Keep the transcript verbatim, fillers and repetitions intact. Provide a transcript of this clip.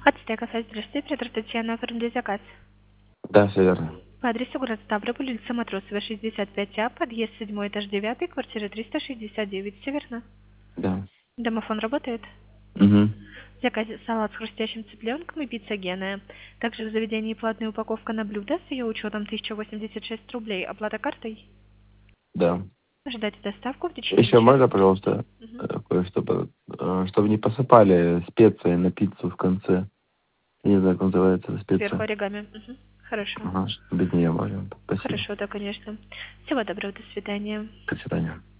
Ацтека, здравствуйте, оператор Татьяна, оформили заказ. Да, все верно. По адресу город Ставрополь, улица Матросова, шестьдесят пять А, подъезд седьмой, этаж девятый, квартира триста шестьдесят девять, все верно? Да. Домофон работает? Угу. В заказе салат с хрустящим цыпленком и пицца геная. Также в заведении платная упаковка на блюдо с ее учетом тысяча восемьдесят шесть рублей. Оплата картой? Да. Ждать доставку в течение Еще часа. можно, пожалуйста, Мгм. э, кое-что, по- э, чтобы не посыпали специи на пиццу в конце. Я не знаю, как называется эта Сверху специя. оригами. Мгм. Хорошо. Ага, без нее можно. Спасибо. Хорошо, да, конечно. Всего доброго, до свидания. До свидания.